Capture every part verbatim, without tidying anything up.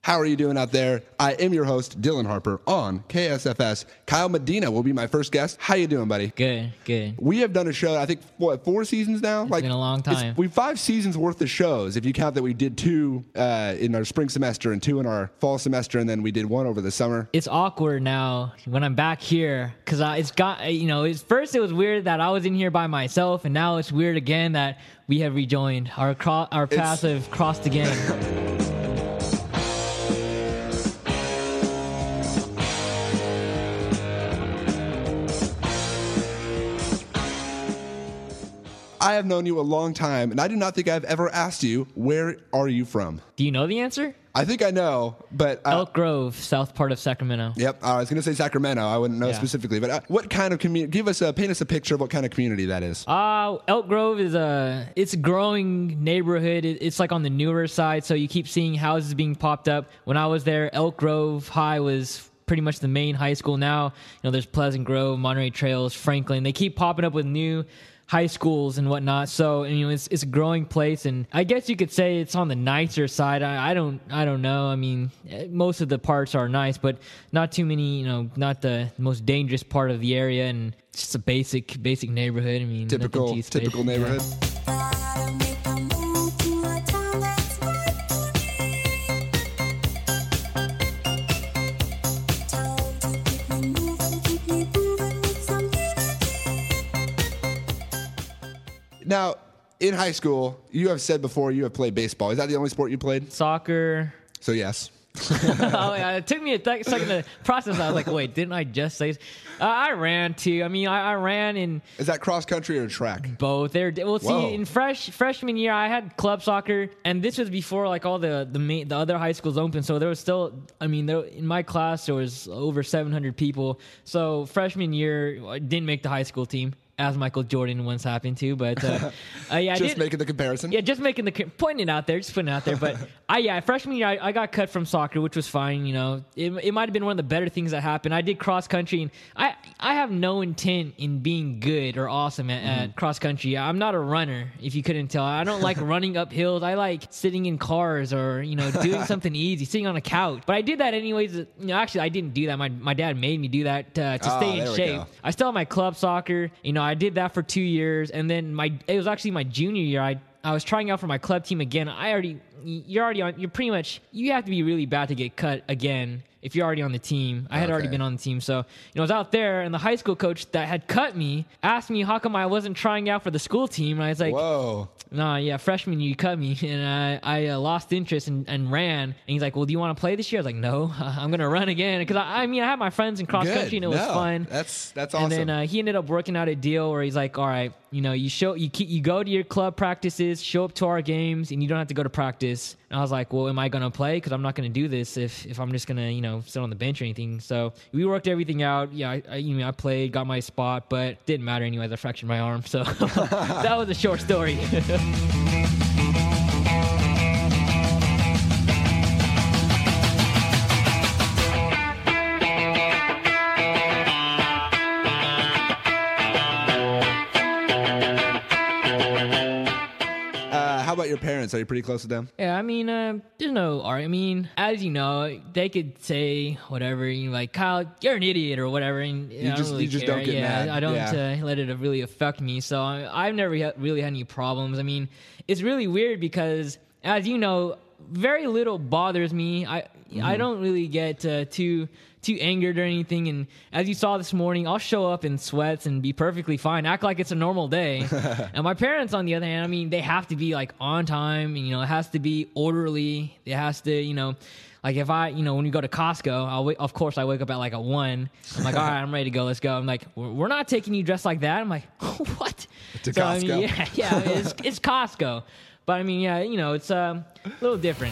How are you doing out there? I am your host, Dylan Harper, on K S F S. Kyle Medina will be my first guest. How you doing, buddy? Good, good. We have done a show, I think, what, four seasons now? It's like, been a long time. We've five seasons worth of shows, if you count that we did two uh, in our spring semester and two in our fall semester, and then we did one over the summer. It's awkward now when I'm back here, because it's got, you know, it's, first it was weird that I was in here by myself, and now it's weird again that we have rejoined. Our, cro- our paths have crossed again. I have known you a long time, and I do not think I've ever asked you, where are you from? Do you know the answer? I think I know, but... Uh, Elk Grove, south part of Sacramento. Yep, uh, I was going to say Sacramento. I wouldn't know Yeah. specifically, but uh, what kind of community... Give us a... Paint us a picture of what kind of community that is. Uh, Elk Grove is a... It's a growing neighborhood. It, it's like on the newer side, so you keep seeing houses being popped up. When I was there, Elk Grove High was pretty much the main high school. Now, you know, there's Pleasant Grove, Monterey Trails, Franklin. They keep popping up with new high schools and whatnot, so you know it's it's a growing place, and I guess you could say it's on the nicer side. I, I don't I don't know. I mean, most of the parts are nice, but not too many. You know, not the most dangerous part of the area, and it's just a basic basic neighborhood. I mean, typical nothing too typical special. neighborhood. Yeah. Now, in high school, you have said before you have played baseball. Is that the only sport you played? Soccer. So yes. Oh, yeah, it took me a th- second to process. I was like, wait, didn't I just say? Uh, I ran too. I mean, I, I ran in Is that cross country or track? both. There, well, Whoa. see, in fresh freshman year, I had club soccer, and this was before like all the the main, the other high schools open. So there was still, I mean, there, in my class there was over seven hundred people. So freshman year, I didn't make the high school team, as Michael Jordan once happened to, but uh, uh, yeah, I Just did, making the comparison. yeah, just making the pointing it out there, just putting it out there. But I, yeah, freshman year, I, I got cut from soccer, which was fine. You know, it, it might have been one of the better things that happened. I did cross country, and I, I have no intent in being good or awesome at, Mm-hmm. at cross country. I'm not a runner, if you couldn't tell. I don't like running up hills. I like sitting in cars or you know doing something easy, sitting on a couch. But I did that anyways. You know, actually, I didn't do that. My my dad made me do that uh, to Ah, stay there in we shape. go. I still have my club soccer. You know, I did that for two years, and then my it was actually my junior year. I I was trying out for my club team again. I already you're already on. You're pretty much you have to be really bad to get cut again if you're already on the team. I had Okay. already been on the team, so you know I was out there, and the high school coach that had cut me asked me how come I wasn't trying out for the school team. And I was like, Whoa. nah, yeah, freshman year you cut me, and I, I uh, lost interest and, and ran. And he's like, well, do you want to play this year? I was like, no, I'm gonna run again because I, I mean I had my friends in cross Good. country and it was No, fun. That's that's awesome. And then uh, he ended up working out a deal where he's like, all right, you know, you show you keep, you go to your club practices, show up to our games, and you don't have to go to practice. And I was like, well, am I gonna play? Because I'm not gonna do this if, if I'm just gonna you know sit on the bench or anything. So we worked everything out. Yeah, I, I you know I played, got my spot, but didn't matter anyways. I fractured my arm, so that was a short story. uh, how about your parents? Are you pretty close to them? Yeah, I mean, uh, there's no art. I mean, as you know, they could say whatever, you know, like, Kyle, you're an idiot or whatever. And you, know, I just- don't really you just care. don't get yeah, mad. I don't Yeah. uh, let it really affect me. So I, I've never ha- really had any problems. I mean, it's really weird because, as you know, very little bothers me. I Mm-hmm. I don't really get uh, too too angered or anything. And as you saw this morning, I'll show up in sweats and be perfectly fine, act like it's a normal day. And my parents, on the other hand, I mean, they have to be like on time, and you know, it has to be orderly. It has to, you know. Like if I, you know, when you go to Costco, I'll wait, of course I wake up at like a one. I'm like, all right, I'm ready to go. Let's go. I'm like, we're we're not taking you dressed like that. I'm like, what? To So, I mean, Costco? yeah, yeah, I mean, it's, it's Costco. But I mean, yeah, you know, it's um, a little different.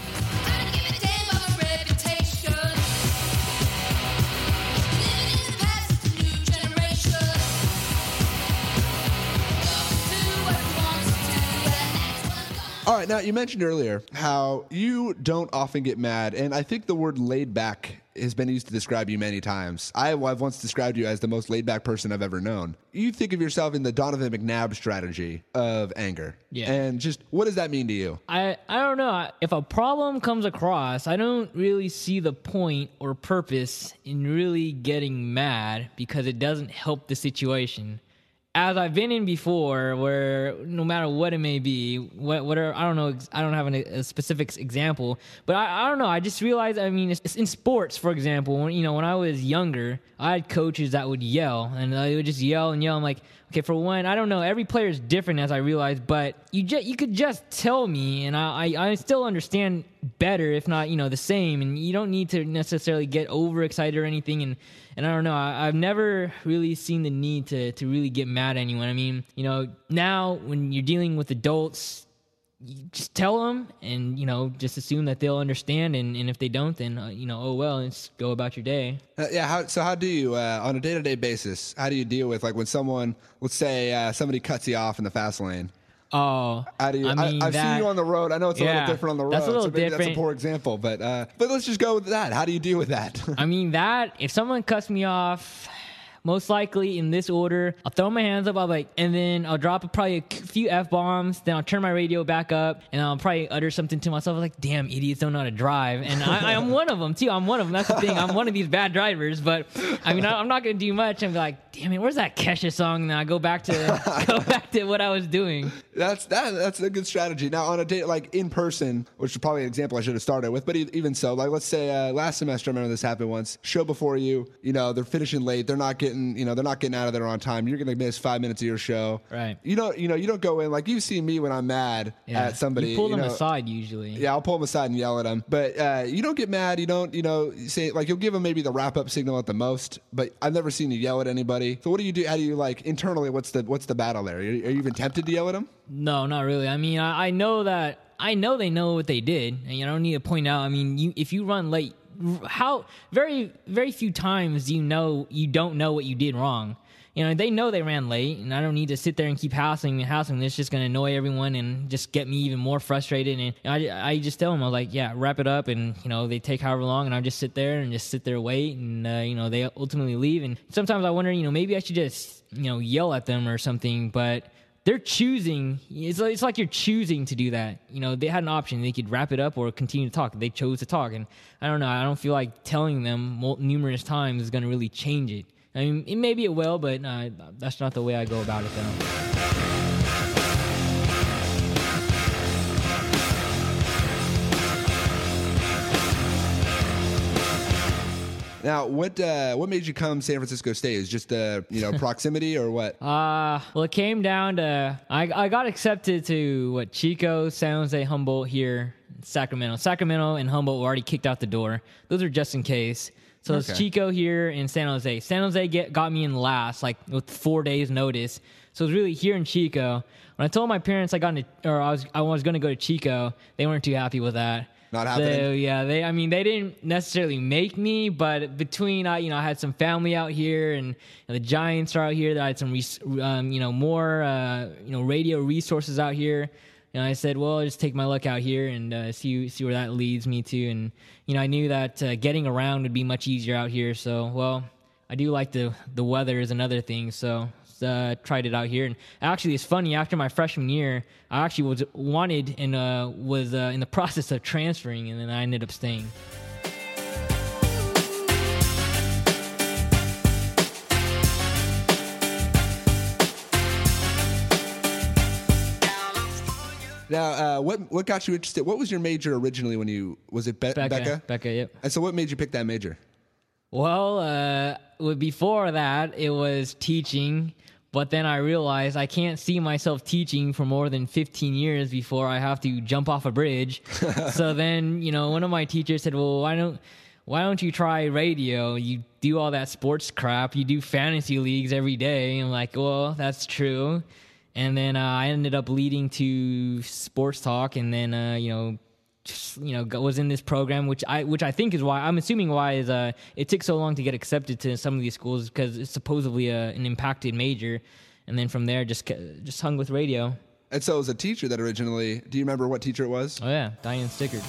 All right, now you mentioned earlier how you don't often get mad, and I think the word laid back has been used to describe you many times. I, I've once described you as the most laid back person I've ever known. You think of yourself in the Donovan McNabb strategy of anger. Yeah. And just what does that mean to you? I, I don't know. If a problem comes across, I don't really see the point or purpose in really getting mad because it doesn't help the situation. As I've been in before, where no matter what it may be, what, whatever, I don't know, I don't have an, a specific example, but I, I don't know. I just realized, I mean, it's, in sports, for example, when, you know, when I was younger, I had coaches that would yell, and they would just yell and yell. I'm like, okay, for one, I don't know. Every player is different, as I realized, but you just you could just tell me, and I, I I still understand better, if not, you know, the same. And you don't need to necessarily get overexcited or anything. And and I don't know. I, I've never really seen the need to to really get mad at anyone. I mean, you know, now when you're dealing with adults, you just tell them, and you know, just assume that they'll understand. And, and if they don't, then uh, you know, oh well, let's go about your day. Uh, yeah. How, so how do you, uh, on a day-to-day basis, how do you deal with like when someone, let's say uh, somebody cuts you off in the fast lane? Oh, how do you? I mean, I, I've that, seen you on the road. I know it's a yeah, little different on the road. That's a little so maybe different. That's a poor example, but uh, but let's just go with that. How do you deal with that? I mean, that if someone cuts me off, most likely in this order, I'll throw my hands up, I'll like, and then I'll drop a, probably a few F-bombs, then I'll turn my radio back up, and I'll probably utter something to myself like, damn, idiots don't know how to drive. And I, I'm one of them, too. I'm one of them. That's the thing. I'm one of these bad drivers, but I mean, I, I'm not going to do much. I'm like, damn it, where's that Kesha song? And then I go back to go back to what I was doing. That's that. That's a good strategy. Now, on a date like in person, which is probably an example I should have started with, but e- even so, like let's say uh, last semester, I remember this happened once. Show before you, you know, they're finishing late. They're not getting, you know, they're not getting out of there on time. You're gonna miss five minutes of your show. Right. You don't, you know, you don't go in like you see me when I'm mad Yeah. at somebody. You pull them know, aside usually. Yeah, I'll pull them aside and yell at them. But uh, you don't get mad. You don't, you know, say like you'll give them maybe the wrap up signal at the most. But I've never seen you yell at anybody. So what do you do? How do you like internally? What's the what's the battle there? Are you, are you even tempted to yell at them? No, not really. I mean, I, I know that I know they know what they did, and you don't need to point out. I mean, you, if you run late, how very very few times you know you don't know what you did wrong. You know, they know they ran late, and I don't need to sit there and keep hassling and hassling. It's just going to annoy everyone and just get me even more frustrated. And I, I just tell them, I was like, yeah, wrap it up. And, you know, they take however long, and I just sit there and just sit there, wait. And, uh, you know, they ultimately leave. And sometimes I wonder, you know, maybe I should just, you know, yell at them or something. But they're choosing. It's like, it's like you're choosing to do that. You know, they had an option. They could wrap it up or continue to talk. They chose to talk. And I don't know. I don't feel like telling them numerous times is going to really change it. I mean, it, maybe it will, but uh, that's not the way I go about it, though. Now, what uh, what made you come San Francisco State? Is just uh, you know proximity or what? Uh, well, it came down to I I got accepted to what Chico, San Jose, Humboldt here, Sacramento. Sacramento and Humboldt were already kicked out the door. Those are just in case. So Okay. it's Chico here and San Jose. San Jose get, got me in last, like with four days notice. So it was really here in Chico. When I told my parents I got into, or I was I was going to go to Chico, they weren't too happy with that. Not happening? So, yeah, they. I mean, they didn't necessarily make me, but between I, you know, I had some family out here, and, and the Giants are out here. That I had some, res- um, you know, more, uh, you know, radio resources out here. And I said, well, I'll just take my luck out here and uh, see see where that leads me to. And, you know, I knew that uh, getting around would be much easier out here. So, well, I do like the, the weather is another thing. So, uh, tried it out here. And actually, it's funny. After my freshman year, I actually was wanted and uh, was uh, in the process of transferring. And then I ended up staying. Now, uh, what what got you interested? What was your major originally when you was it Be- Becca. Becca? Becca, yep. And so, what made you pick that major? Well, uh, well, before that, it was teaching. But then I realized I can't see myself teaching for more than fifteen years before I have to jump off a bridge. So then, you know, one of my teachers said, well, why don't why don't you try radio? You do all that sports crap. You do fantasy leagues every day. And I'm like, well, that's true. And then uh, I ended up leading to sports talk, and then uh, you know, just, you know, go- was in this program, which I which I think is why I'm assuming why is uh it took so long to get accepted to some of these schools because it's supposedly a, an impacted major, and then from there just ca- just hung with radio. And so it was a teacher that originally, do you remember what teacher it was? Oh yeah, Diane Stickard.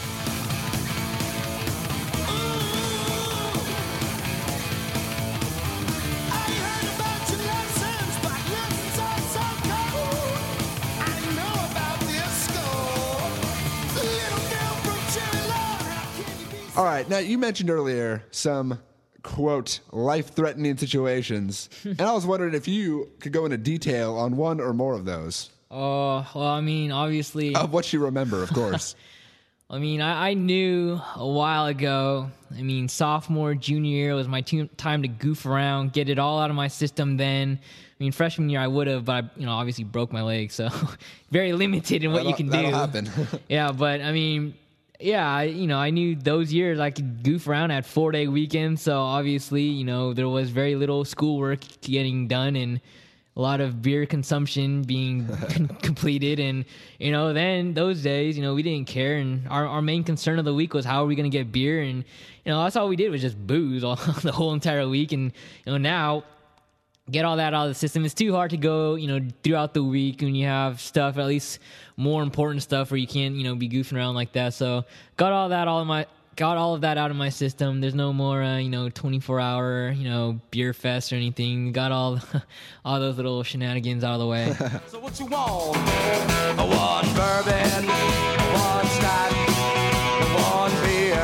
All right. Now, you mentioned earlier some, quote, life-threatening situations. And I was wondering if you could go into detail on one or more of those. Oh, well, I mean, obviously... Of what you remember, of course. I mean, I, I knew a while ago, I mean, sophomore, junior year was my t- time to goof around, get it all out of my system then. I mean, freshman year I would have, but I, you know, obviously broke my leg, so very limited in what that'll, you can that'll do. happen. Yeah, but I mean... Yeah, I, you know, I knew those years I could goof around at four-day weekends, so obviously, you know, there was very little schoolwork getting done and a lot of beer consumption being completed. And, you know, then those days, you know, we didn't care, and our, our main concern of the week was how are we going to get beer, and, you know, that's all we did was just booze all, the whole entire week. And, you know, now... get all that out of the system. It's too hard to go, you know, throughout the week when you have stuff, at least more important stuff where you can't, you know, be goofing around like that. So got all that all in my, got all of that out of my system. There's no more, uh, you know, twenty-four hour, you know, beer fest or anything. Got all, all those little shenanigans out of the way. So what you want? One bourbon, one scotch, one beer.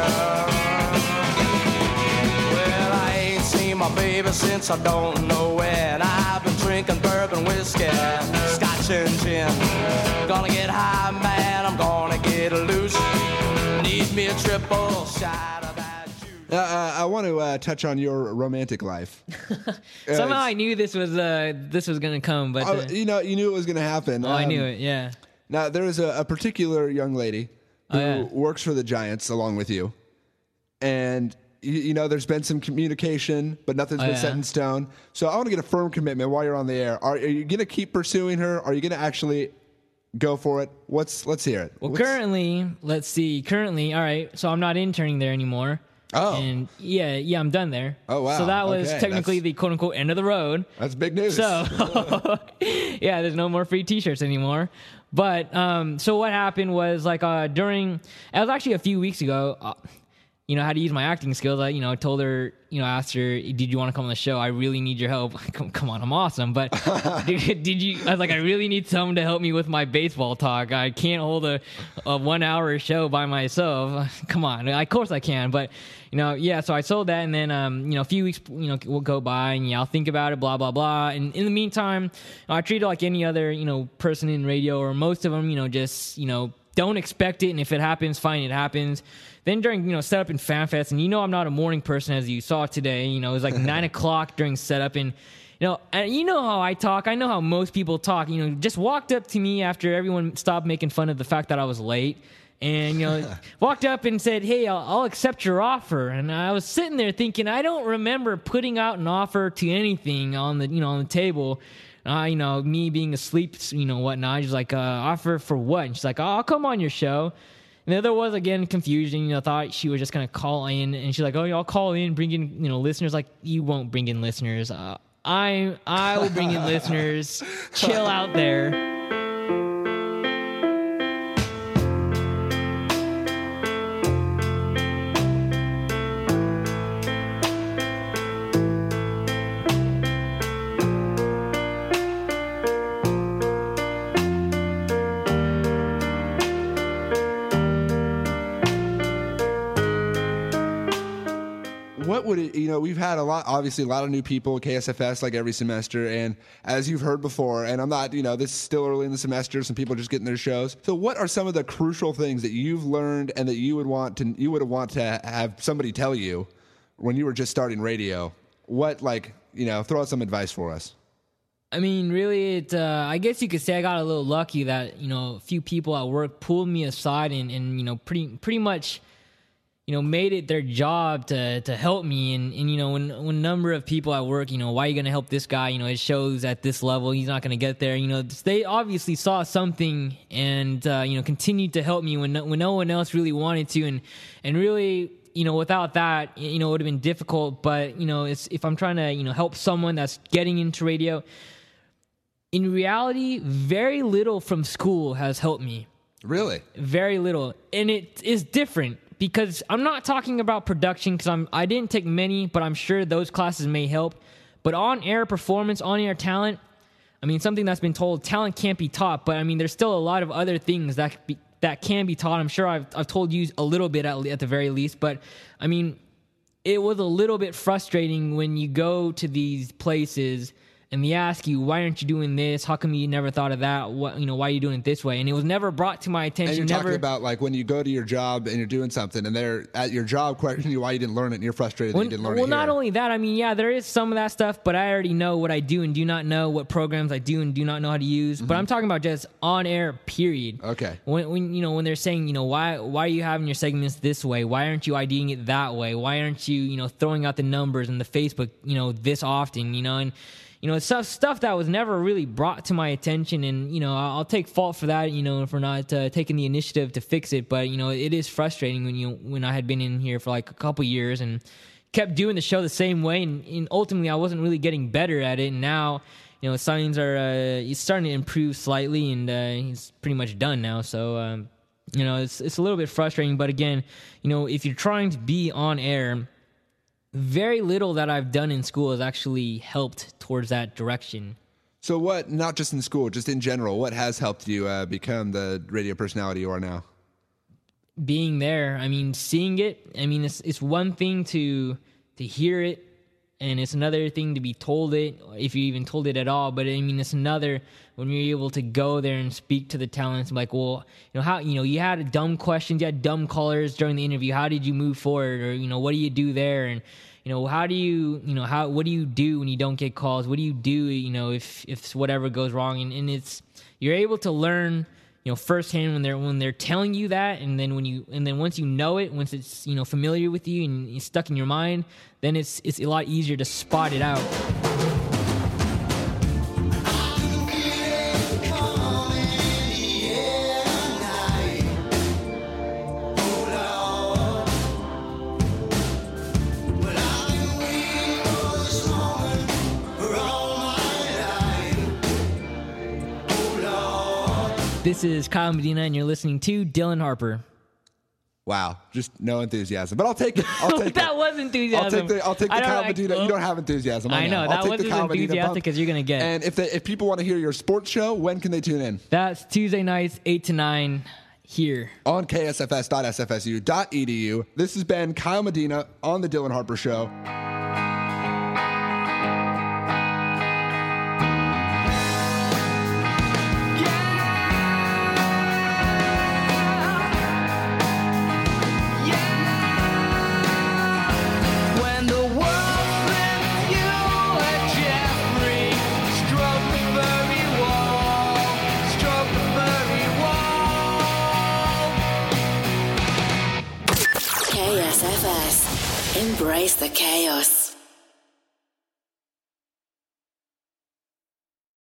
Well, I ain't seen my baby since I don't know when. I've been drinking bourbon, whiskey, scotch and gin. Gonna get high, man, I'm gonna get loose. Need me a triple shot of that juice. Uh, uh, I want to uh, touch on your romantic life. Somehow uh, I knew this was uh, this was gonna come, but uh, uh, you know, you knew it was going to happen. oh, I Um, knew it. Yeah. Now, there is a, a particular young lady who Oh, yeah. works for the Giants along with you. And, you, you know, there's been some communication, but nothing's Oh, been yeah. set in stone. So I want to get a firm commitment while you're on the air. Are, are you going to keep pursuing her? Are you going to actually go for it? What's Let's hear it. Well, What's- currently, let's see. Currently, all right. So I'm not interning there anymore. Oh. And yeah, yeah, I'm done there. Oh, wow. So that was Okay, technically that's- the quote unquote end of the road. That's big news. So yeah, there's no more free T-shirts anymore. But um, so what happened was like uh, during it was actually a few weeks ago. Uh, you know, how to use my acting skills. I, you know, told her, you know, asked her, did you want to come on the show? I really need your help. come, come on, I'm awesome. But did, did you, I was like, I really need someone to help me with my baseball talk. I can't hold a, a one hour show by myself. Come on. Of course I can. But, you know, yeah, so I sold that. And then, um, you know, a few weeks, you know, will go by and yeah, I'll think about it, blah, blah, blah. And in the meantime, I treat it like any other, you know, person in radio or most of them, you know, just, you know, don't expect it. And if it happens, fine, it happens. Then during, you know, setup and FanFest, and you know I'm not a morning person as you saw today. You know, it was like nine o'clock during setup, and you know, and you know how I talk. I know how most people talk. You know, just walked up to me after everyone stopped making fun of the fact that I was late, and you know, walked up and said, "Hey, I'll, I'll accept your offer." And I was sitting there thinking, I don't remember putting out an offer to anything on the, you know, on the table. Uh, you know, me being asleep, you know, whatnot. She's like, uh, offer for what? And she's like, oh, I'll come on your show. And then there was, again, confusion. You know, thought she was just going to call in. And she's like, oh, I'll call in, bring in, you know, listeners. Like, you won't bring in listeners. Uh, I I will bring in listeners. Chill out there. What would it, you know, we've had a lot, obviously a lot of new people at K S F S like every semester. And as you've heard before, and I'm not, you know, this is still early in the semester, some people are just getting their shows. So what are some of the crucial things that you've learned and that you would want to, you would want to have somebody tell you when you were just starting radio? What, like, you know, throw out some advice for us. I mean, really, it. Uh, I guess you could say I got a little lucky that, you know, a few people at work pulled me aside and, and you know, pretty pretty much, you know, made it their job to to help me. And, and you know, when, when a number of people at work, you know, why are you going to help this guy? You know, his show's at this level. He's not going to get there. You know, they obviously saw something and, uh, you know, continued to help me when no, when no one else really wanted to. And, and really, you know, without that, you know, it would have been difficult. But, you know, it's, if I'm trying to, you know, help someone that's getting into radio, In reality, very little from school has helped me. Really? Very little. And it is different because I'm not talking about production because I'm I didn't take many, but I'm sure those classes may help. But on-air performance, on-air talent, I mean, something that's been told, talent can't be taught, but I mean, there's still a lot of other things that could be, that can be taught. I'm sure I've I've told you a little bit at, at the very least, but I mean, it was a little bit frustrating when you go to these places and they ask you, why aren't you doing this? How come you never thought of that? What, you know, why are you doing it this way? And it was never brought to my attention. And you're never, talking about like when you go to your job and you're doing something and they're at your job questioning you why you didn't learn it and you're frustrated that when, you didn't learn well, it not here. only that, I mean, yeah, there is some of that stuff, but I already know what I do and do not know what programs I do and do not know how to use. Mm-hmm. But I'm talking about just on air, period. Okay. When, when you know when they're saying, you know, why why are you having your segments this way? Why aren't you IDing it that way? Why aren't you, you know, throwing out the numbers and the Facebook, you know, this often, you know, and you know, stuff stuff that was never really brought to my attention, and you know, I'll take fault for that, you know, for not uh, taking the initiative to fix it. But you know, it is frustrating when you when I had been in here for like a couple years and kept doing the show the same way, and, and ultimately I wasn't really getting better at it. And now, you know, signs are uh, he's starting to improve slightly, and uh, he's pretty much done now. So, um, you know, it's it's a little bit frustrating. But again, you know, if you're trying to be on air, very little that I've done in school has actually helped towards that direction. So what, not just in school, just in general, what has helped you uh, become the radio personality you are now? Being there, I mean, seeing it. I mean, it's it's one thing to to hear it, and it's another thing to be told it, if you even told it at all. But I mean, it's another when you're able to go there and speak to the talents. Like, well, you know, how, you know, you had dumb questions, you had dumb callers during the interview. How did you move forward? Or, you know, what do you do there? And, you know, how do you, you know, how, what do you do when you don't get calls? What do you do, you know, if, if whatever goes wrong? And, and it's, you're able to learn, you know, firsthand when they're, when they're telling you that. And then when you, and then once you know it, once it's, you know, familiar with you and it's stuck in your mind, then it's, it's a lot easier to spot it out. This is Kyle Medina, and you're listening to Dylan Harper. Wow, just no enthusiasm. But I'll take it. I'll take that it. was enthusiasm. I'll take the, I'll take the I don't- Kyle I- Medina. well, You don't have enthusiasm. I, I know, I'll that take wasn't the as Kyle Medina enthusiastic bump. as you're gonna get. And if they, if people want to hear your sports show, when can they tune in? That's Tuesday nights, eight to nine, here. On K S F S dot S F S U dot E D U. This has been Kyle Medina on The Dylan Harper Show. When the world flips you at Jeffrey, stroke the furry wall, stroke the furry wall. K S F S. Embrace the chaos.